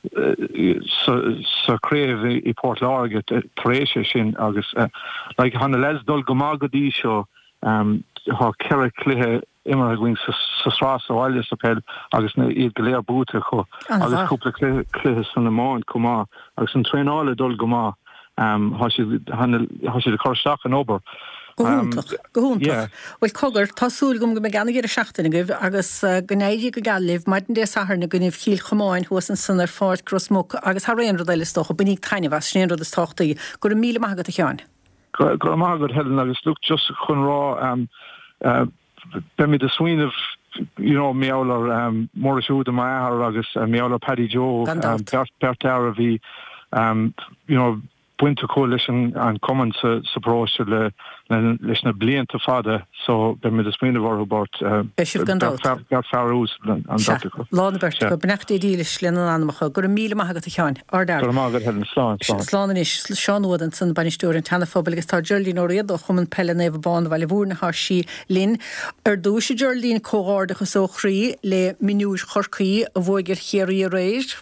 sa kréf i Port Larget tréise sin agus like hanna les dul go má godí seo um ha cere cluthe immer gwing sa srá ó eile sa pel agus na iad go léir búta chu agus cúpla cluthe san na máin comá agus an tréáile dul go má um ha si hanna ha si de chosteach an ober. Gohúntaach, gohúntaach. Bhfuil cogur tásúil gom go me ganna gur a seachtainna goibh agus gnéidí go galibh maidin dé saharna gonibh chíl chomáin huas an sanar fárt grosmóc agus har réon rodile stoch a bunig taine was snéon rod is tochtaí gur a míle maigad a cheáin. Gur maigad Helen agus look just chun rá um uh be mi de swin of you know meolar um Morriswood and Maher agus uh, meolar Paddy Joe um Bertara vi um you know Winter Coalition and common sa supports le leis na blianta fada so be mi de swin of about uh Bishop Gandalt Gar Farrows an Doctor Lán Bert go benachtaí díle slin an anmacha gur míle maigad a cheáin ar dar. Gur maigad Helen slán slán is Seanwood an san banistúr an tanafobal agus tá Geraldine ó réad ó chuman pelle neh bán bhile bhúrna há sí lin ar dúis Geraldine cóádacha so chrí le minúis chorcaí a bhóigir chéirí a réir.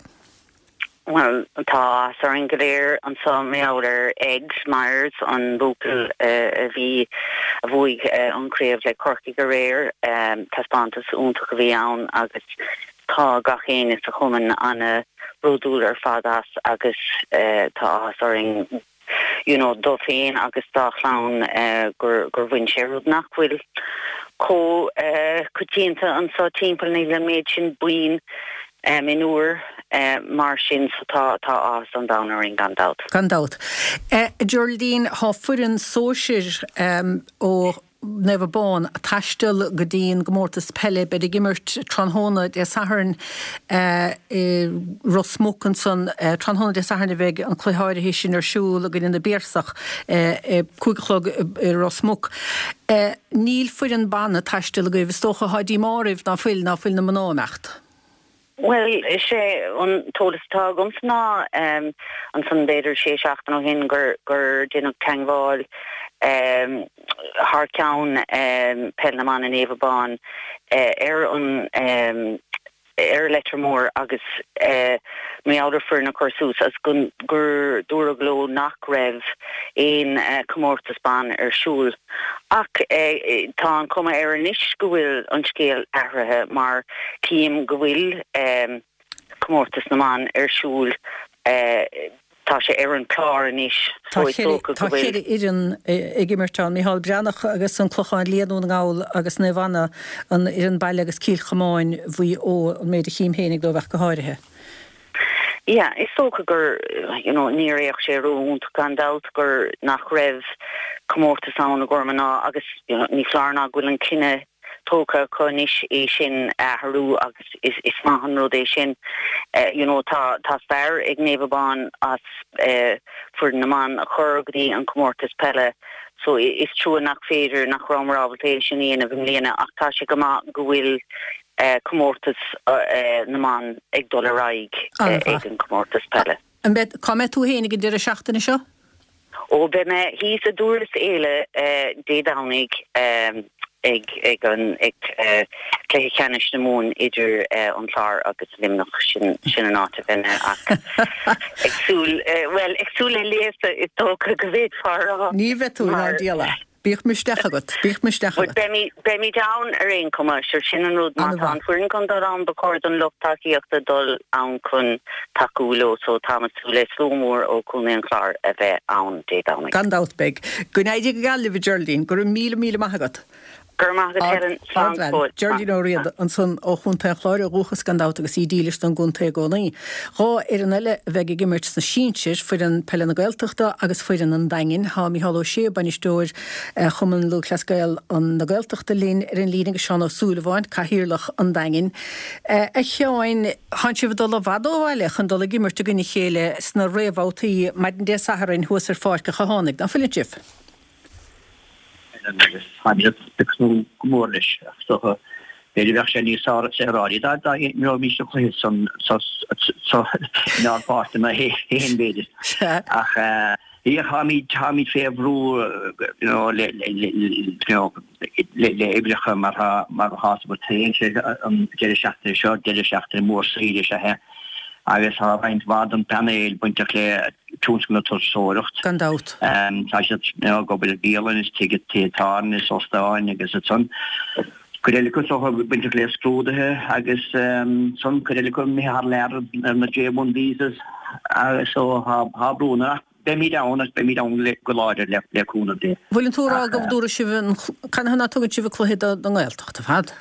Well, tá ar an goléir an sa méáir eggs Myers an búcail a bhí a bhuaig anréamh le corcaí go réir taspátas únta go bhí ann agus tá gachéin is a chuman anna rodúil ar fadas agus tá aring you know do féin agus dá chlán gur gur bhain séúd nachhfuil có chutínta an sa timppla le méid sin buin um, in uair uh, mar sin so tá tá as an downer in Gandalt. Gandalt. Uh, Geraldine, há furin sóisir um, ó nefh bán a taistil go dtíon gomórtas pelle be de gimmert tranhóna de saharn uh, uh, Rosmócan son uh, tranhóna de saharn bheith an chluháir hí sin ar siúil a go in na bérsach uh, uh, cúiglog uh, Rosmóc. Uh, níl furin banna taistil go bh stocha hadí máibh ná fuil ná fuil na manánacht. Well, sé an tólas gums ná um, an san beidir sé seachtain ó hin gur gur dinach teangháil um, haar ceann um, Pennaman in Évaban uh, ar an um, ar lettermór agus uh, mé áidir fur na cuasús as gur gur dúra gló nach raibh éon uh, comórtas ban ar siúl. Ach uh, tá an cuma ar an isis go bhfuil an scéal ahrathe mar cíim go bhfuil um, comórtas na man ar siúl uh, tá sé ar an clár an isis. Tá chéad idirn i gimmertán Micheál Breannach agus an clocháin líanún gáil agus na bhana an ar an baile agus cíl chamáin bhí ó an méid a chím hénig do bheith go háirithe. Yeah, is soca gur, you know, níréoch sé rúnt Gandalt gur nach raibh comórtas an a gormaná agus, you know, ní flárna gúil an cinenne tóca chunis é sin athhrú agus is is mahan rud é sin uh, you know tá tá fear ag Névaban as uh, fur na man a churgadí an comórtas pelle so is trú nach féidir nach rámarabhailtéil sin íana a bhím líana ach tá sé go go bhfuil uh, comórtas uh, uh, na man ag dul a raig uh, ag an comórtas pelle. An bet come tú hénig idir a seachtainna seo? Ó be me hís a dúras éile uh, dédánig um, ag ag an ag léthe ceannis na mún idir an chlár agus limnach sin sin an áta bhenne ach agsúil well agsúil le léasa is tóca go bhéad far ní bheitú ná díala bích misteach agat bích misteach agat be be mi down ar ein commercial sin an rud má an furin kon an becord an lochtaíochtta dul an chun takeúlo so támas tú le slómór ó chun an chlár a bheith an dé down Gandalt beg Gunaidir go gal Geraldine gur míle míle maithagat. Geraldine ó réad an san ó chunta chláir ruchas Gandalt agus í dílis an gúnta gcónaí. Rá ar an eile bheith gimmert na síintir fuir an pelle na Gaeltachta agus fuir an an daingin há Micheál Ó Sé banistóir chuman lu chlasgail an na Gaeltachta lín ar an lína seán ó súlaháin caithíirlach an daingin. A cheáin han si bhdul a bhadóhhaile chun dul a gimmert a gine chéile sna réomhhátaí maidin dé Saharin thuas ar fáir go chaánig. Dan fuil sif. agus hamid snú gomórlis so Beli ver sé ní sá sé rádi da da mé mí chu son ná part na hé hen beidir ach í ha mí ha mí fébrú le le ebrecha mar ha mar has te an de seo de mór síide se he agus ha reint vad an panel buinte lé túsna to sócht gan dat tá gobil bíelen is te tétáin is ostáin agus son. Corélico so bint lé skrúdathe agus son corélico mé har leir na J1 visas so ha brúna be mí an be mí an le goláidir le leúna dé. Bhfuiln tú a gohdúra sibn can hena tugad sibh chluhéad an gáiltecht a fad?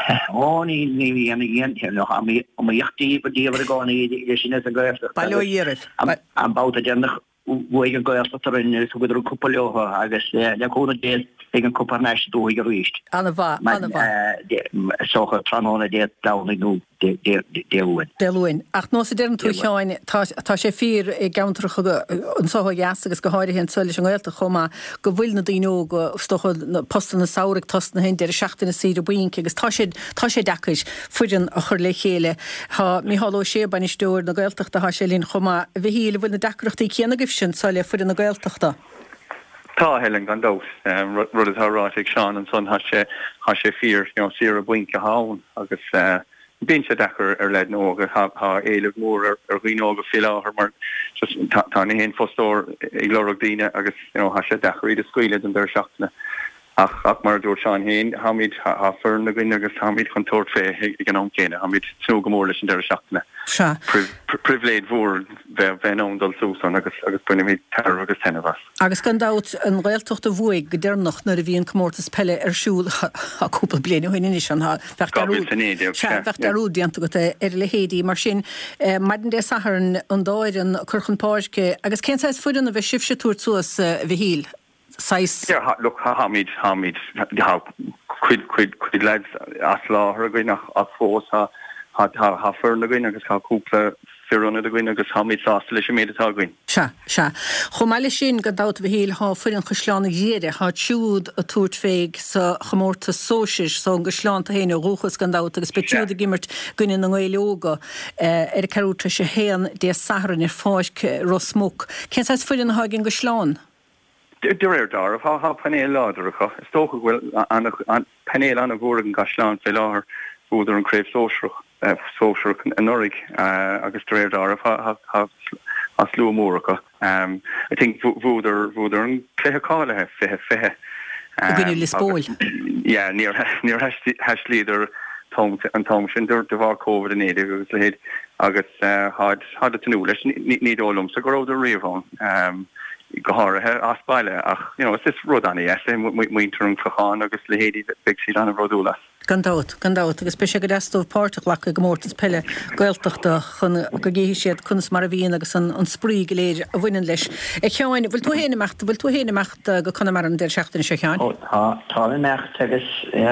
Ó ní ní an ghéan ha mí am jachtí díomhar gáí sin a gáiste. Bailíirih an bouta dénach bhuaig an gáasta tarinne so goidir cúpaléocha agus leúna dé ag an cúpar neis dóig a ríist. Anna bha, anna bha. Socha trána dé dána nú déúin. Déúin. Ach nó sé déan tú teáin tá sé fír i gaantracha an socha gas agus go háirí hen solis an gáilta chomá go bhfuil na daoine go stocha postan na saoraigh tosna hen de seachtainna sír buinc agus tá sé tá sé dacis fuidir a chur le chéile. Tá mí halló sé banistúir na gáilteachta há sé lín chomá bhí híle bhfuil na dacreachtaí céanna gibsin soile fuidir na gáilteachta. Tá helen gan dos rud is háráigh seán an son sé há sé fír si a buince hán agus bín sé dechar ar leid nóga há éileh mór ar ghíóga fiáhar mar tá na hén fóstór ag glórah daine agus há sé decharí a scuile an d seachna ach ach mar dúir seán héin haid há fern na gine agus haid chun tóir fé ag an an céine haid tú gomór leis an d seachna. Privéid bhór bheith bhéóndal súsan agus agus buine mí tar agus tenhas. Agus gan dat an réiltocht a bhuaig go dénach nar a bhíon commórtas pelle arsúl aúpa bliana chuine an bheachtarúdianta go ar le héadí mar sin maidin dé saharan an dáir an churchanpáisce agus céntáis fuidir a bheith sibse túir suas bhí híl. Yeah, look, Hamid, Hamid, how quid, quid, quid lads as law her going as force ha ha ha fern going agus ha couple firrun the going agus Hamid sauce made it all going. Sha, sha. Chomáile sin go dat bhí híl ha fuirin chusláánna ghéide ha siúd a túirt féig sa chamórta sósis so an gusláánta héine rúchas gan dat agus beúd a gimmert gunine na gáileoga ar carúta sé héan dé saharan ar fáisk rosmók. Cén sais fuirin ha gin gusláán? Dir dar of ha panel láidircha sto bhfuil an panel an a bhór an gasláán fé láthir búidir an craibh sóisiach sóisiach an orig agus dir dar ha a slú móracha. I think bhúidir bhúidir an cléthaáilethe fithe fithe. Gine lispóil. Yeah, níor níor heislíidir an tom sin dúir de bhar COVID in éidir agus le héad agus had had a tanú leis ní dólum sa go ráidir riomháin. Goharathe aspáile ach is rud anna é muintear an chláán agus le héadí big siad anna rodúlas. Gandát, gandát, agus pe go deastóh páirrtaach le go mórtas pelle gailteachta chun go ggéhí siad chunas mar a bhíon agus an sprí go léir a bhainean leis. E cheáin bhfuil tú héana mecht bhfuil tú héana mecht go chuna mar an déir seachtainna se cheáin? Tá mecht agus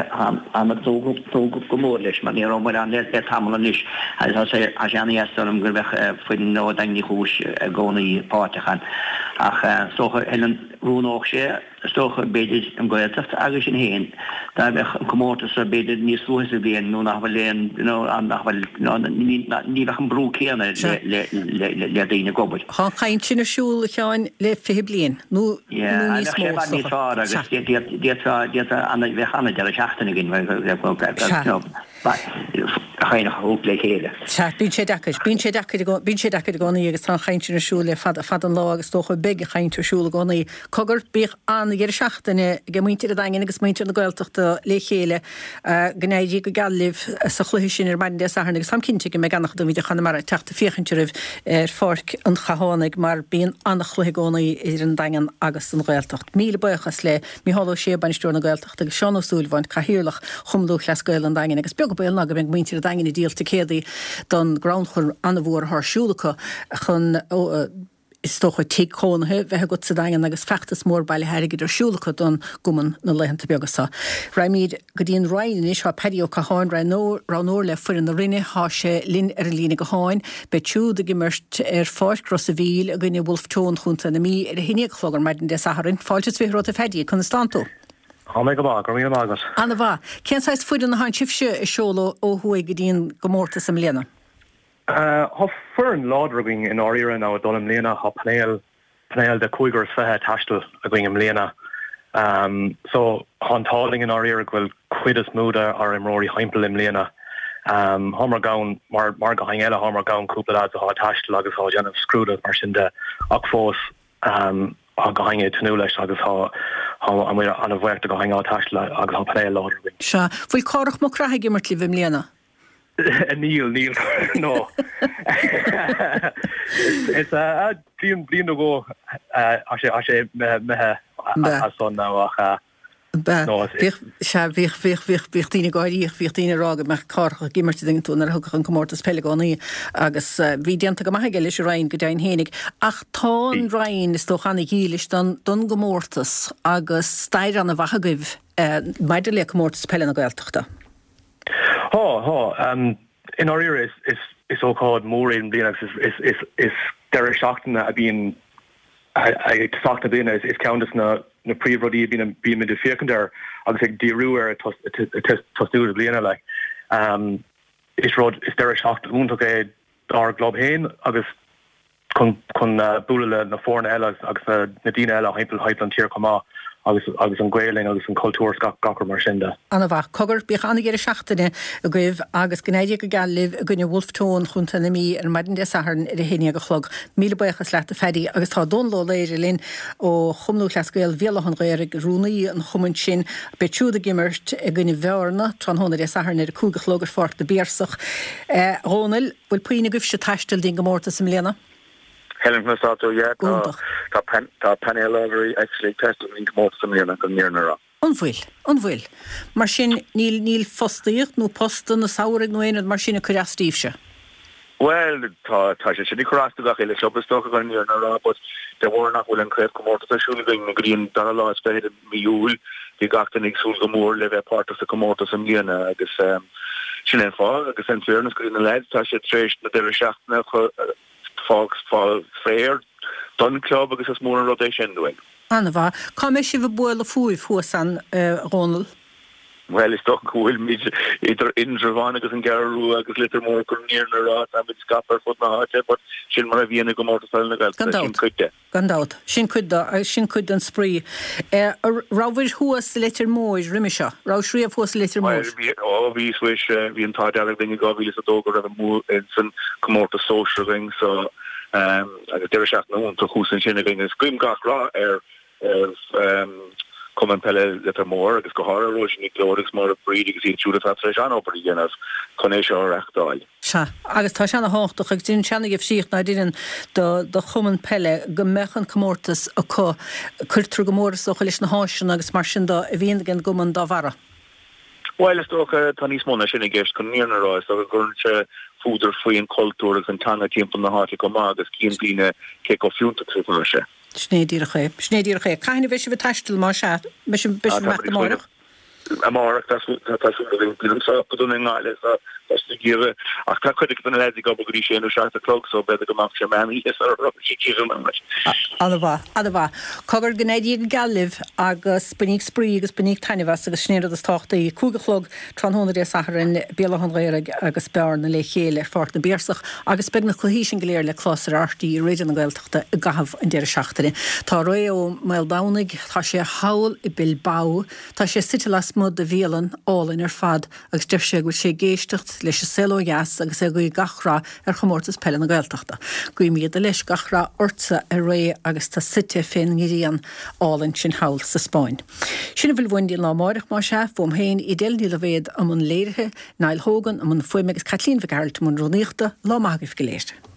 am dógu go mór leis mar ní mar an le tamla níis sé a seanna am gur bheith fuin nó daní chúis a gcónaí páirrtachan ach stocha an rúnách sé stocha beidir an gáilteachta agus sin héin dá bheith commórtas a beidir níos luas a bhíon nó nach bhfuil léon nach bhfuil ní bheith an brú céanna le daoine gobaid. Tá chaint sin arsúil cheáin le fihe blion nó níos mó agus anna bheith anna de a seachtainna gin chaine hoop le chéile. Bín sé dacir, bín sé dacir bín sé dacir gánaí agus tá chaint sin arsúil fad fad an lá agus tócha big chaint arsúla gánaí cogur bích an gur seachtainna go muintear a dain agus muintear na gáilteachta le chéile gnéidí go galibh sa chluisi sin ar maidin de saharna agus sam cinnte go me gannach do víidir chana mar teachta fiochantaribh ar forc an chahánaigh mar bíon annach chluí gánaí ar an dain agus an gáilteacht. Míle buchas le mí halló sé banistúir na gáilteachta agus seanúsúilhaint cahirirlach chumlú leas gail an dain agus beag bail na go beh muintear a dain i díalta cédaí don groundchur anna bhór thsúlacha chun is stocha tícónathe bheitthe go sa dain agus feachtas mór bailile heirigid arsúlacha don guman na leihananta beagasa. Raimíd go dtíon rain is há pedio caháin ra nóir le fuirin na rinne há sé lin ar lína go háin be túúd a gimmert ar fáis gros a bhíl a gine Wolf Tón chunta na mí ar a hineag chlogar maidin de saharin fáiltes bhíró a fedí chun stantó. Tá mé go bá go mí mágus. Anna bha, cén sais fuidir na hain sibse is seola ó thuaig go dtíon gomórta sam léana? Tá fern ládruging in áíire ná a dolim léana ha panéil panéil de cuigur fethe tastal a going im léana. Um, so hantáling in áíire bhfuil cuid is múda ar imróí heimpel im léana. Um, Homer gaun mar mar go hain eile Homer gaun cúpla a há tastal agus há déanamh scrúda mar sin de ach fós um, a go hain tanú leis agus há há am an a bhhairta go hain á tastal agus há panéil ládruging. Se, bhfuil cárach mo craithe gimmart libh im léana? Neil, Neil, no. It's a dream, dream to go. I say, I say, me, me, a son now. Ba, bhíh bhíh bhíh bhíh bhíh tíine gáiríoch bhíh tíine rága me carcha gimmarte ding tú ar thugach an comórtas pelegánaí agus bhí déanta go maithe leis rain go dain hénig ach tá rain is tóchanna hílis don don gomórtas agus stair an a bhachagibh maidir le comórtas pele na gailteachta. Ha ha um in our era is is is so called more in Linux is is is is there shocked a being I I talked to being is is countess na na pre rodi being being the secondary I was like the ruer to to to do the Lena like um is rod is there shocked un okay our globe hen agus kon kon bule na forna ella agus nadina ella hypel hypel tier koma agus agus an gweling agus an cultúr gachar mar sinda. Anna bha, cogur bích anna géir seachtaine a gcuibh agus gnéide go galibh a gunne Wolftón chunta na mí ar maidin de saharn ar a héine go chlog míle buchas leat a fedi agus tá don lo léir linn ó chumnú chlascuil bhéalachan réir rúnaí an chumann sin beitiúd a gimmert a gunne bhearna tran hóna de saharn ar a cúga chlógar fort de béarsach. Rónal, bhfuil puoine gubh se taistil dín gomórta sam léana? Helen Masato, yeah, the pen, the panel library actually tested in most of them and near Nara. Unfuil, unfuil. Mar sin níl níl fostaíocht nó postan na saorig nó éad mar sin a curastífse. Well, tá tá sé sinna curasta gach ile shopstock gan near Nara, but there were not will and crave come out of the shooting na green dollar law sped miúl the gachtan ig sul gomor live part of the come out of some líana agus um sin en fá agus en fairness go in the lads tá sé tréis na de seachna Fox fall fair done club agus is more rotation doing. Anna bha, cá me si bh buil a fúi fuasan Ronald? Well, it's not cool. Either in Javon agus an Garú agus litir mór gur níor na rá am with scapper fut na háte, but sin mar a bhíanana go mór na gael sin cuide. Gandát, sin cuide agus sin cuide an sprí. Rábhir huas litir móir riimi seo, rá sríomh huas litir móir. Ó, bhí swis bhí an táideach daoine go bhí a dógur a mór in san comórta social ring, so um agus deir seach na únta chúsan sinna gin is grim gach rá ar um Common pelle that are more agus go har erosion glorious more breed agus siúd a an op as connéisi rechtdáil. Se agus tá sena háach ag dín sena gibh síocht na dían do do chuman pelle go mechan comórtas a có chuirtru gomóras ó leis na háisisin agus mar sin a bhíon gin goman dá bhara. Well is toch tá níos móna sinna gist chun níarnará so gur se fúidir faoin cultúr agus an tanga timp na háte go má agus cían bíine ce go fiúnta trúpa se. Snédír ché, snédír ché. Caine bheith se bh taistil má se, bheith se bheith se meach amárach? Amárach, that's what I'm saying, but on English, that's the give. I can't quite get the lads go but go share no shot the clock so better go match man. Yes, or she cheese on much. Alva, alva. Cover gnéidi galliv agus benig spree agus benig tanivas agus snéad as táchtaí cúgalchlog tran honna de saharin béalachan réir agus bearna le chéile fort na béarsach agus beg na chluhísin goléir le clásar artí réidir na gailteachta gahabh an deir seachtaí. Tá roi ó Melbánig, tá sé hawl i Bilbao, tá sé sitilas mud de bhéalan álinn ar fad agus deir sé go sé géistecht leis selo gas agus é go gachra ar chomórtas pelle na gailteachta. Gui miad a leis gachra orta a ré agus tá site féin gíríon álinn sin hawl sa Spáin. Sinna bhfuil bhain díal lámárach má se fóm héin i déil díal a bhéad am an léirithe, Niall Hogan am an fuim agus Kathleen Vigarlt am an roníochta lá mágah go léir.